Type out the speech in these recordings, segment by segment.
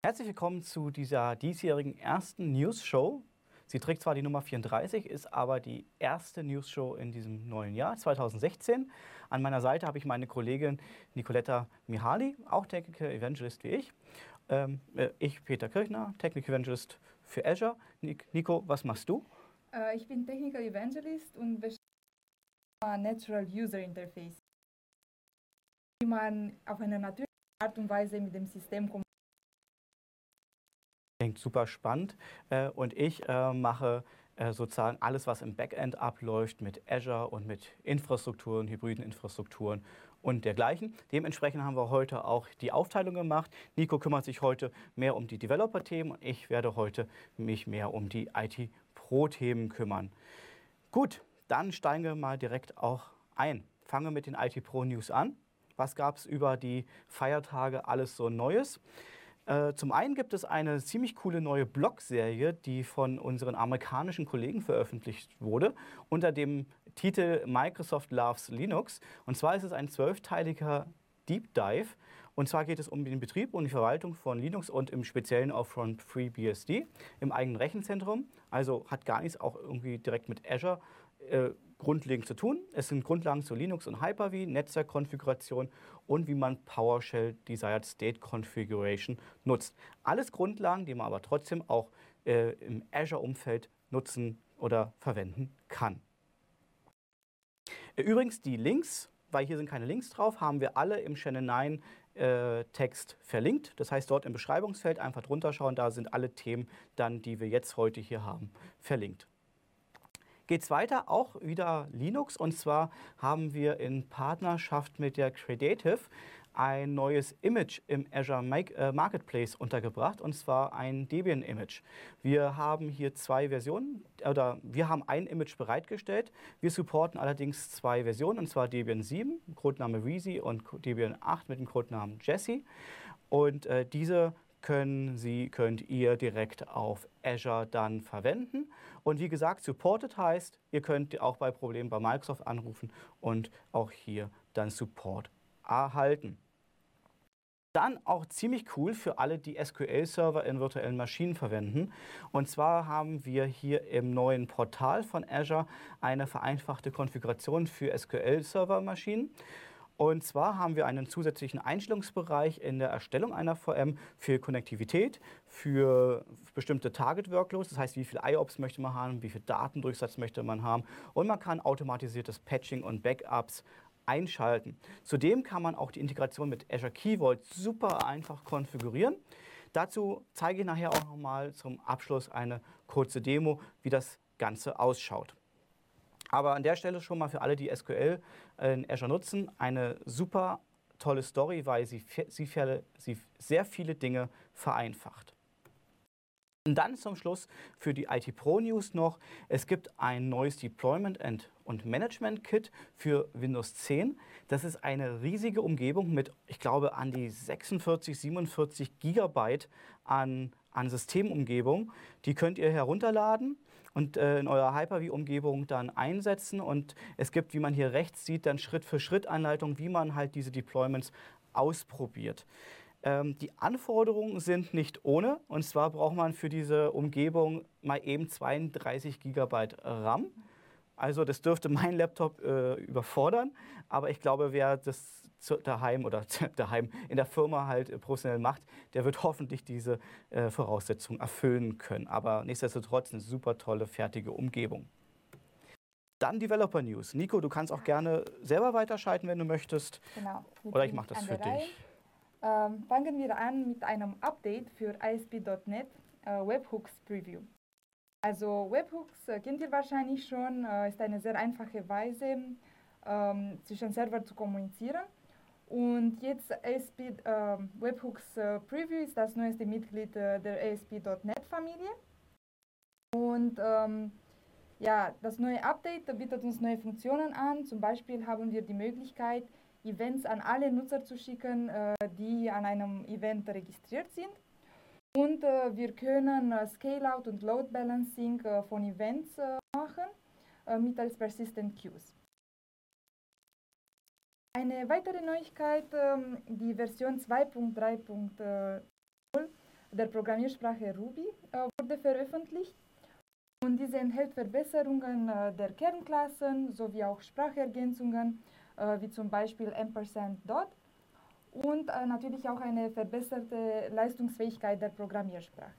Herzlich willkommen zu dieser diesjährigen ersten News-Show. Sie trägt zwar die Nummer 34, ist aber die erste News-Show in diesem neuen Jahr, 2016. An meiner Seite habe ich meine Kollegin Nicoletta Mihaly, auch Technical Evangelist wie ich. Ich, Peter Kirchner, Technical Evangelist für Azure. Nico, was machst du? Ich bin Technical Evangelist und beschäftige Natural User Interface. Wie man auf eine natürliche Art und Weise mit dem System kommuniziert. Klingt super spannend. Und ich mache sozusagen alles, was im Backend abläuft mit Azure und mit Infrastrukturen, hybriden Infrastrukturen und dergleichen. Dementsprechend haben wir heute auch die Aufteilung gemacht. Nico kümmert sich heute mehr um die Developer-Themen und ich werde heute mich mehr um die IT-Pro-Themen kümmern. Gut, dann steigen wir mal direkt auch ein. Fangen wir mit den IT-Pro-News an. Was gab es über die Feiertage alles so Neues? Zum einen gibt es eine ziemlich coole neue Blogserie, die von unseren amerikanischen Kollegen veröffentlicht wurde, unter dem Titel Microsoft Loves Linux. Und zwar ist es ein 12-teiliger Deep Dive. Und zwar geht es um den Betrieb und die Verwaltung von Linux und im Speziellen auch von FreeBSD im eigenen Rechenzentrum. Also hat gar nichts auch irgendwie direkt mit Azure grundlegend zu tun. Es sind Grundlagen zu Linux und Hyper-V, Netzwerkkonfiguration und wie man PowerShell Desired State Configuration nutzt. Alles Grundlagen, die man aber trotzdem auch im Azure-Umfeld nutzen oder verwenden kann. Übrigens die Links, weil hier sind keine Links drauf, haben wir alle im Channel 9 Text verlinkt. Das heißt, dort im Beschreibungsfeld einfach drunter schauen, da sind alle Themen dann, die wir jetzt heute hier haben, verlinkt. Geht's weiter, auch wieder Linux, und zwar haben wir in Partnerschaft mit der Credative ein neues Image im Azure Marketplace untergebracht, und zwar ein Debian-Image. Wir haben hier zwei Versionen, oder wir haben ein Image bereitgestellt. Wir supporten allerdings zwei Versionen, und zwar Debian 7, Codename Wheezy, und Debian 8 mit dem Codenamen Jessie. Und diese könnt ihr direkt auf Azure dann verwenden. Und wie gesagt, supported heißt, ihr könnt auch bei Problemen bei Microsoft anrufen und auch hier dann Support erhalten. Dann auch ziemlich cool für alle, die SQL-Server in virtuellen Maschinen verwenden. Und zwar haben wir hier im neuen Portal von Azure eine vereinfachte Konfiguration für SQL-Server-Maschinen. Und zwar haben wir einen zusätzlichen Einstellungsbereich in der Erstellung einer VM für Konnektivität, für bestimmte Target-Workloads, das heißt, wie viel IOPS möchte man haben, wie viel Datendurchsatz möchte man haben, und man kann automatisiertes Patching und Backups einschalten. Zudem kann man auch die Integration mit Azure Key Vault super einfach konfigurieren. Dazu zeige ich nachher auch nochmal zum Abschluss eine kurze Demo, wie das Ganze ausschaut. Aber an der Stelle schon mal für alle, die SQL in Azure nutzen, eine super tolle Story, weil sie sehr viele Dinge vereinfacht. Und dann zum Schluss für die IT Pro News noch: Es gibt ein neues Deployment und Management Kit für Windows 10. Das ist eine riesige Umgebung mit, ich glaube, an die 46, 47 Gigabyte an Systemumgebung. Die könnt ihr herunterladen und in eurer Hyper-V-Umgebung dann einsetzen. Und es gibt, wie man hier rechts sieht, dann Schritt-für-Schritt-Anleitungen, wie man halt diese Deployments ausprobiert. Die Anforderungen sind nicht ohne. Und zwar braucht man für diese Umgebung mal eben 32 GB RAM. Also das dürfte mein Laptop überfordern. Aber ich glaube, wer das daheim in der Firma halt professionell macht, der wird hoffentlich diese Voraussetzungen erfüllen können. Aber nichtsdestotrotz eine super tolle, fertige Umgebung. Dann Developer News. Nico, du kannst auch gerne selber weiterschalten, wenn du möchtest. Genau. Oder ich mache das für dich. Fangen wir an mit einem Update für ASP.NET Webhooks Preview. Also Webhooks kennt ihr wahrscheinlich schon, ist eine sehr einfache Weise zwischen Server zu kommunizieren. Und jetzt Webhooks Preview ist das neueste Mitglied der ASP.NET Familie. Und ja, das neue Update bietet uns neue Funktionen an. Zum Beispiel haben wir die Möglichkeit, Events an alle Nutzer zu schicken, die an einem Event registriert sind. Und wir können Scale-Out und Load Balancing von Events machen mittels Persistent Queues. Eine weitere Neuigkeit, die Version 2.3.0, der Programmiersprache Ruby wurde veröffentlicht. Und diese enthält Verbesserungen der Kernklassen sowie auch Sprachergänzungen, wie zum Beispiel &dot und natürlich auch eine verbesserte Leistungsfähigkeit der Programmiersprache.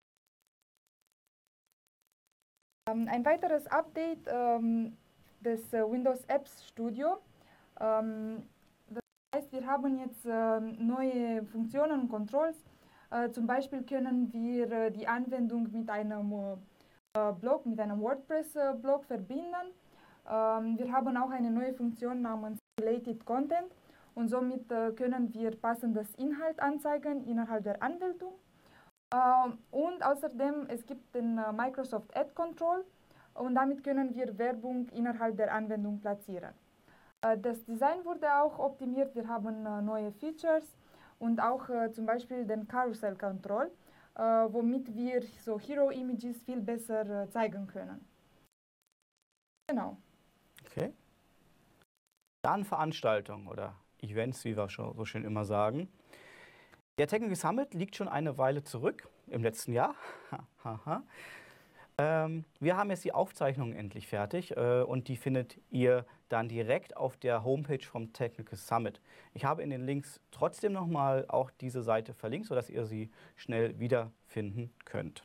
Ein weiteres Update des Windows Apps Studio. Das heißt, wir haben jetzt neue Funktionen und Controls. Zum Beispiel können wir die Anwendung mit einem Blog, mit einem WordPress-Blog verbinden. Wir haben auch eine neue Funktion namens Related Content und somit können wir passendes Inhalt anzeigen innerhalb der Anmeldung. Und außerdem, es gibt den Microsoft Ad Control und damit können wir Werbung innerhalb der Anwendung platzieren. Das Design wurde auch optimiert, wir haben neue Features und auch zum Beispiel den Carousel Control, womit wir so Hero Images viel besser zeigen können. Genau. Okay. Dann Veranstaltungen oder Events, wie wir schon so schön immer sagen. Der Technical Summit liegt schon eine Weile zurück, im letzten Jahr. Wir haben jetzt die Aufzeichnung endlich fertig und die findet ihr dann direkt auf der Homepage vom Technical Summit. Ich habe in den Links trotzdem nochmal auch diese Seite verlinkt, sodass ihr sie schnell wiederfinden könnt.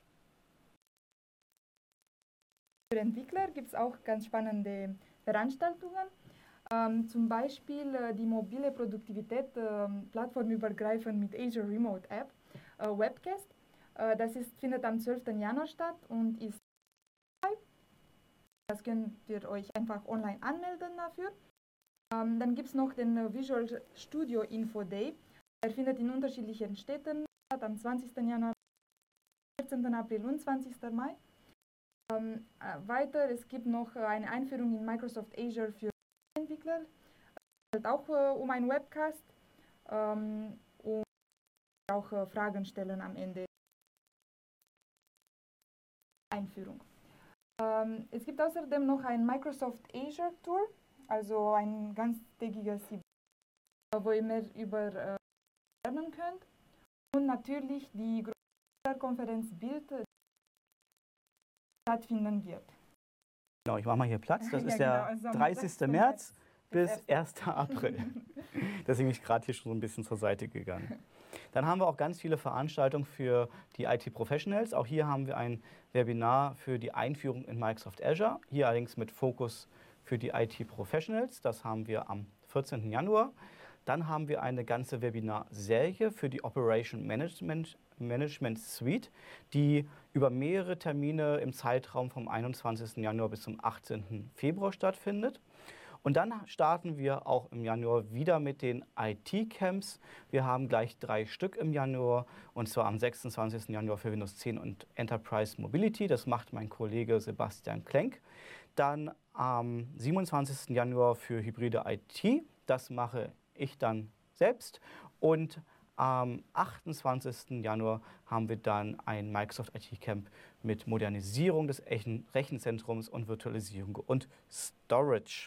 Für Entwickler gibt es auch ganz spannende Veranstaltungen. Zum Beispiel die mobile Produktivität plattformübergreifend mit Azure Remote App, Webcast. Das findet am 12. Januar statt und ist live. Das könnt ihr euch einfach online anmelden dafür. Dann gibt es noch den Visual Studio Info Day. Er findet in unterschiedlichen Städten statt, am 20. Januar, 14. April und 20. Mai. Weiter, es gibt noch eine Einführung in Microsoft Azure für Entwickler. Es geht auch um einen Webcast und auch Fragen stellen am Ende. Einführung. Es gibt außerdem noch ein Microsoft Azure Tour, also ein ganztägiges Event, wo ihr mehr über lernen könnt. Und natürlich die große Konferenz Bild stattfinden wird. Genau, ich mache mal hier Platz. Das ist Ja, der genau, also 30. März bis 1. April. Da bin ich gerade hier schon so ein bisschen zur Seite gegangen. Dann haben wir auch ganz viele Veranstaltungen für die IT-Professionals. Auch hier haben wir ein Webinar für die Einführung in Microsoft Azure. Hier allerdings mit Fokus für die IT-Professionals. Das haben wir am 14. Januar. Dann haben wir eine ganze Webinarserie für die Operation Management Suite, die über mehrere Termine im Zeitraum vom 21. Januar bis zum 18. Februar stattfindet. Und dann starten wir auch im Januar wieder mit den IT-Camps. Wir haben gleich 3 Stück im Januar, und zwar am 26. Januar für Windows 10 und Enterprise Mobility. Das macht mein Kollege Sebastian Klenk. Dann am 27. Januar für hybride IT. Das mache ich dann selbst. Und am 28. Januar haben wir dann ein Microsoft IT Camp mit Modernisierung des Rechenzentrums und Virtualisierung und Storage.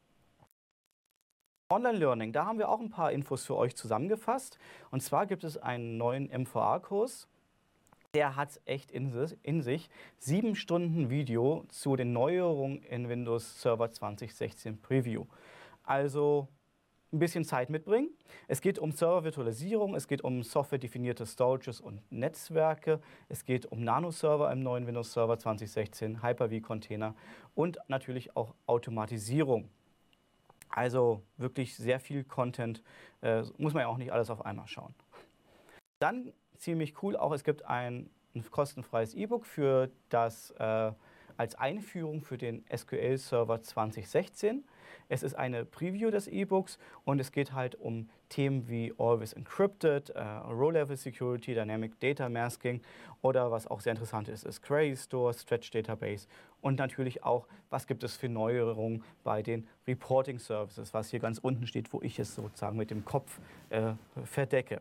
Online-Learning, da haben wir auch ein paar Infos für euch zusammengefasst. Und zwar gibt es einen neuen MVA-Kurs. Der hat es echt in sich. 7 Stunden Video zu den Neuerungen in Windows Server 2016 Preview. Also ein bisschen Zeit mitbringen. Es geht um Server-Virtualisierung, es geht um software-definierte Storages und Netzwerke, es geht um Nano-Server im neuen Windows Server 2016, Hyper-V-Container und natürlich auch Automatisierung. Also wirklich sehr viel Content, muss man ja auch nicht alles auf einmal schauen. Dann ziemlich cool auch, es gibt ein kostenfreies E-Book für das als Einführung für den SQL Server 2016. Es ist eine Preview des E-Books und es geht halt um Themen wie Always Encrypted, Row-Level Security, Dynamic Data Masking oder was auch sehr interessant ist Query Store, Stretch Database und natürlich auch, was gibt es für Neuerungen bei den Reporting Services, was hier ganz unten steht, wo ich es sozusagen mit dem Kopf verdecke.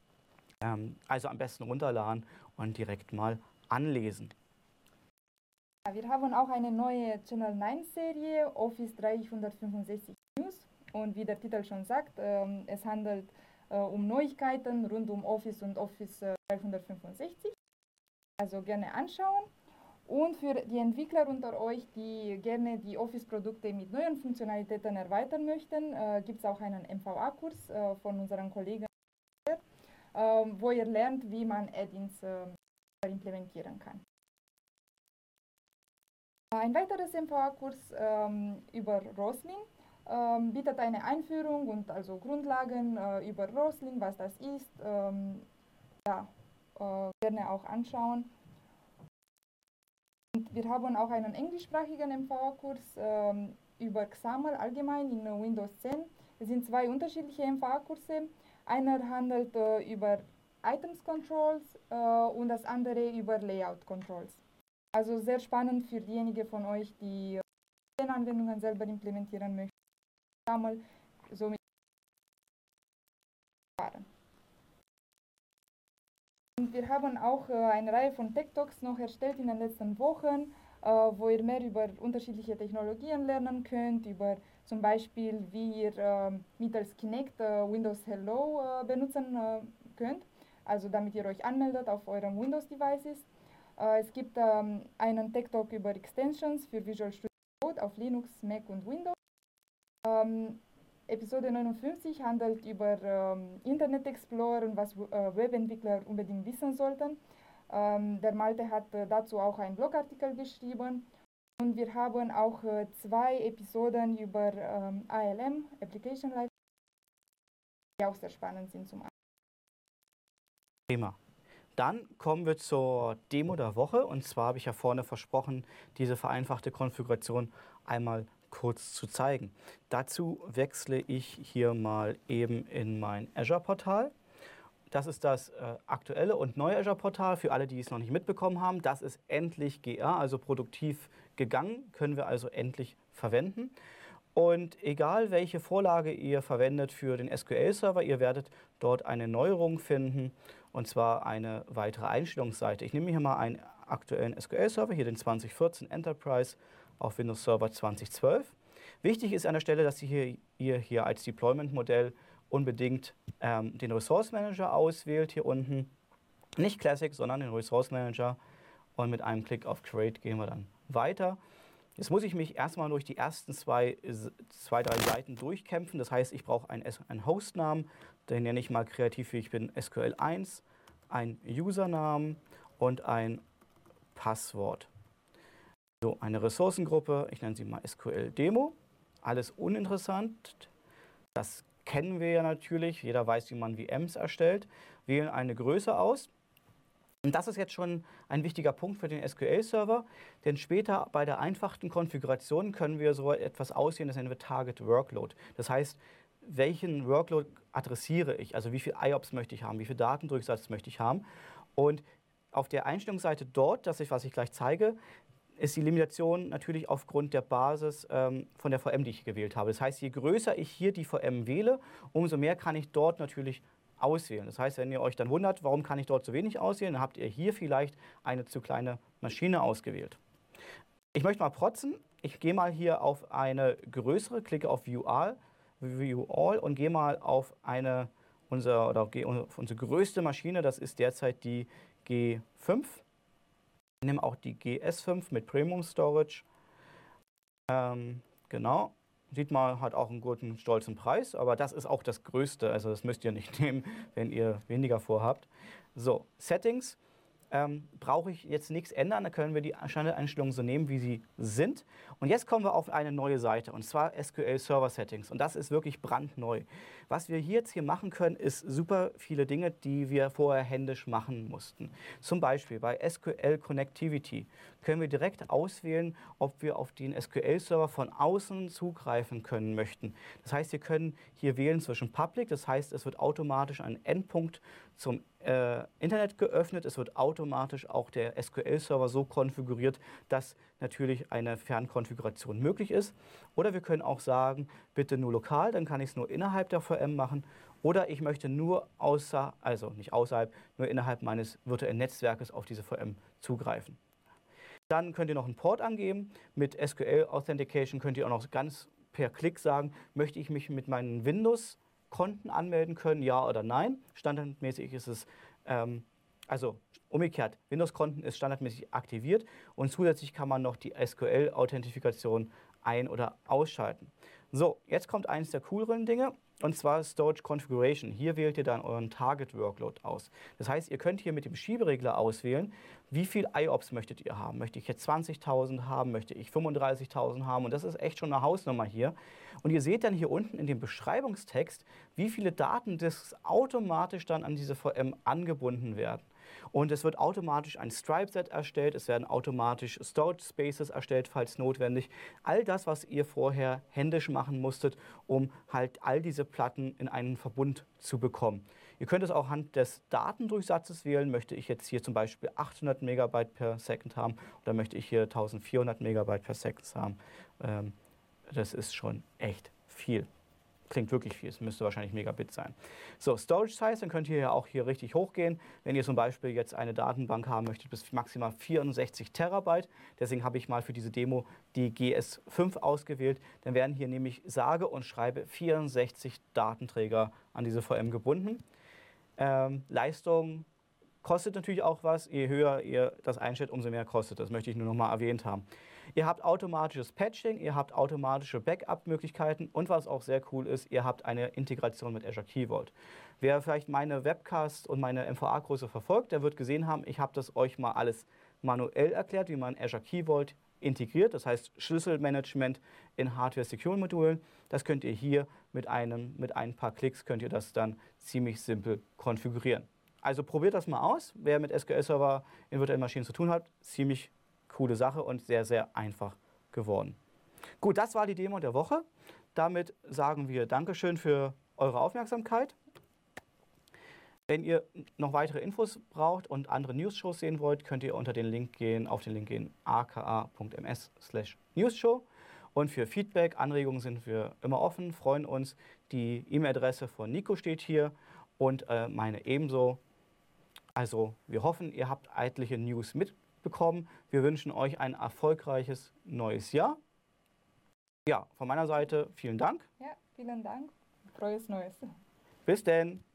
Also am besten runterladen und direkt mal anlesen. Wir haben auch eine neue Channel 9 Serie, Office 365 News. Und wie der Titel schon sagt, es handelt um Neuigkeiten rund um Office und Office 365. Also gerne anschauen. Und für die Entwickler unter euch, die gerne die Office-Produkte mit neuen Funktionalitäten erweitern möchten, gibt es auch einen MVA-Kurs von unseren Kollegen, wo ihr lernt, wie man Add-ins implementieren kann. Ein weiteres MVA-Kurs über Rosling bietet eine Einführung und also Grundlagen über Rosling, was das ist, gerne auch anschauen. Und wir haben auch einen englischsprachigen MVA-Kurs über XAML allgemein in Windows 10. Es sind zwei unterschiedliche MVA-Kurse. Einer handelt über Items Controls und das andere über Layout Controls. Also sehr spannend für diejenigen von euch, die Anwendungen selber implementieren möchten. XAML somit fahren. Und wir haben auch eine Reihe von Tech Talks noch erstellt in den letzten Wochen, wo ihr mehr über unterschiedliche Technologien lernen könnt, über zum Beispiel, wie ihr mittels Kinect Windows Hello benutzen könnt, also damit ihr euch anmeldet auf eurem Windows-Devices. Es gibt einen Tech Talk über Extensions für Visual Studio Code auf Linux, Mac und Windows. Episode 59 handelt über Internet Explorer und was Webentwickler unbedingt wissen sollten. Der Malte hat dazu auch einen Blogartikel geschrieben. Und wir haben auch zwei Episoden über ALM, Application Life, die auch sehr spannend sind zum Thema. Dann kommen wir zur Demo der Woche. Und zwar habe ich ja vorne versprochen, diese vereinfachte Konfiguration einmal kurz zu zeigen. Dazu wechsle ich hier mal eben in mein Azure-Portal. Das ist das aktuelle und neue Azure-Portal für alle, die es noch nicht mitbekommen haben. Das ist endlich GA, also produktiv gegangen, können wir also endlich verwenden. Und egal, welche Vorlage ihr verwendet für den SQL-Server, ihr werdet dort eine Neuerung finden, und zwar eine weitere Einstellungsseite. Ich nehme hier mal einen aktuellen SQL-Server, hier den 2014 Enterprise auf Windows Server 2012. Wichtig ist an der Stelle, dass ihr hier als Deployment-Modell unbedingt den Resource Manager auswählt, hier unten. Nicht Classic, sondern den Resource Manager. Und mit einem Klick auf Create gehen wir dann weiter. Jetzt muss ich mich erstmal durch die ersten zwei, drei Seiten durchkämpfen. Das heißt, ich brauche einen Hostnamen, den nenne ich mal kreativ, wie ich bin, SQL1, einen Usernamen und ein Passwort. So, eine Ressourcengruppe, ich nenne sie mal SQL Demo. Alles uninteressant. Das kennen wir ja natürlich. Jeder weiß, wie man VMs erstellt. Wählen eine Größe aus. Und das ist jetzt schon ein wichtiger Punkt für den SQL-Server, denn später bei der einfachen Konfiguration können wir so etwas auswählen, das nennen wir Target Workload. Das heißt, welchen Workload adressiere ich? Also wie viel IOPS möchte ich haben, wie viel Datendurchsatz möchte ich haben? Und auf der Einstellungsseite dort, was ich gleich zeige, ist die Limitation natürlich aufgrund der Basis von der VM, die ich gewählt habe. Das heißt, je größer ich hier die VM wähle, umso mehr kann ich dort natürlich auswählen. Das heißt, wenn ihr euch dann wundert, warum kann ich dort so wenig auswählen, dann habt ihr hier vielleicht eine zu kleine Maschine ausgewählt. Ich möchte mal protzen. Ich gehe mal hier auf eine größere, klicke auf View All und gehe mal auf unsere größte Maschine. Das ist derzeit die G5. Ich nehme auch die GS5 mit Premium Storage. Genau. Sieht man, hat auch einen guten, stolzen Preis, aber das ist auch das Größte. Also das müsst ihr nicht nehmen, wenn ihr weniger vorhabt. So, Settings. Brauche ich jetzt nichts ändern, da können wir die Standardeinstellungen so nehmen, wie sie sind. Und jetzt kommen wir auf eine neue Seite, und zwar SQL Server Settings. Und das ist wirklich brandneu. Was wir jetzt hier machen können, ist super viele Dinge, die wir vorher händisch machen mussten. Zum Beispiel bei SQL Connectivity können wir direkt auswählen, ob wir auf den SQL-Server von außen zugreifen können möchten. Das heißt, wir können hier wählen zwischen Public, das heißt, es wird automatisch ein Endpunkt zum Internet geöffnet. Es wird automatisch auch der SQL-Server so konfiguriert, dass natürlich eine Fernkonfiguration möglich ist. Oder wir können auch sagen, bitte nur lokal, dann kann ich es nur innerhalb der VM machen. Oder ich möchte nur nicht außerhalb, nur innerhalb meines virtuellen Netzwerkes auf diese VM zugreifen. Dann könnt ihr noch einen Port angeben. Mit SQL Authentication könnt ihr auch noch ganz per Klick sagen, möchte ich mich mit meinen Windows Konten anmelden können, ja oder nein. Standardmäßig ist es, also umgekehrt, Windows-Konten ist standardmäßig aktiviert und zusätzlich kann man noch die SQL-Authentifikation ein- oder ausschalten. So, jetzt kommt eines der cooleren Dinge, und zwar Storage Configuration. Hier wählt ihr dann euren Target Workload aus. Das heißt, ihr könnt hier mit dem Schieberegler auswählen, wie viel IOPS möchtet ihr haben. Möchte ich jetzt 20.000 haben, möchte ich 35.000 haben, und das ist echt schon eine Hausnummer hier. Und ihr seht dann hier unten in dem Beschreibungstext, wie viele Datendisks automatisch dann an diese VM angebunden werden. Und es wird automatisch ein Stripe-Set erstellt, es werden automatisch Storage Spaces erstellt, falls notwendig. All das, was ihr vorher händisch machen musstet, um halt all diese Platten in einen Verbund zu bekommen. Ihr könnt es auch anhand des Datendurchsatzes wählen. Möchte ich jetzt hier zum Beispiel 800 Megabyte per Second haben oder möchte ich hier 1400 Megabyte per Second haben. Das ist schon echt viel. Klingt wirklich viel, es müsste wahrscheinlich Megabit sein. So, Storage Size, dann könnt ihr ja auch hier richtig hochgehen. Wenn ihr zum Beispiel jetzt eine Datenbank haben möchtet, bis maximal 64 Terabyte. Deswegen habe ich mal für diese Demo die GS5 ausgewählt. Dann werden hier nämlich sage und schreibe 64 Datenträger an diese VM gebunden. Leistung kostet natürlich auch was. Je höher ihr das einstellt, umso mehr kostet. Das möchte ich nur noch mal erwähnt haben. Ihr habt automatisches Patching, ihr habt automatische Backup-Möglichkeiten und was auch sehr cool ist, ihr habt eine Integration mit Azure Key Vault. Wer vielleicht meine Webcasts und meine MVA-Kurse verfolgt, der wird gesehen haben, ich habe das euch mal alles manuell erklärt, wie man Azure Key Vault integriert. Das heißt Schlüsselmanagement in Hardware-Secure-Modulen. Das könnt ihr hier mit ein paar Klicks könnt ihr das dann ziemlich simpel konfigurieren. Also probiert das mal aus. Wer mit SQL-Server in virtuellen Maschinen zu tun hat, ziemlich coole Sache und sehr, sehr einfach geworden. Gut, das war die Demo der Woche. Damit sagen wir Dankeschön für eure Aufmerksamkeit. Wenn ihr noch weitere Infos braucht und andere News-Shows sehen wollt, könnt ihr unter den Link gehen, auf den Link gehen, aka.ms/newsshow. Und für Feedback, Anregungen sind wir immer offen, freuen uns. Die E-Mail-Adresse von Nico steht hier und meine ebenso. Also wir hoffen, ihr habt etliche News mitbekommen. Wir wünschen euch ein erfolgreiches neues Jahr. Ja, von meiner Seite vielen Dank. Ja, vielen Dank. Frohes Neues. Bis denn.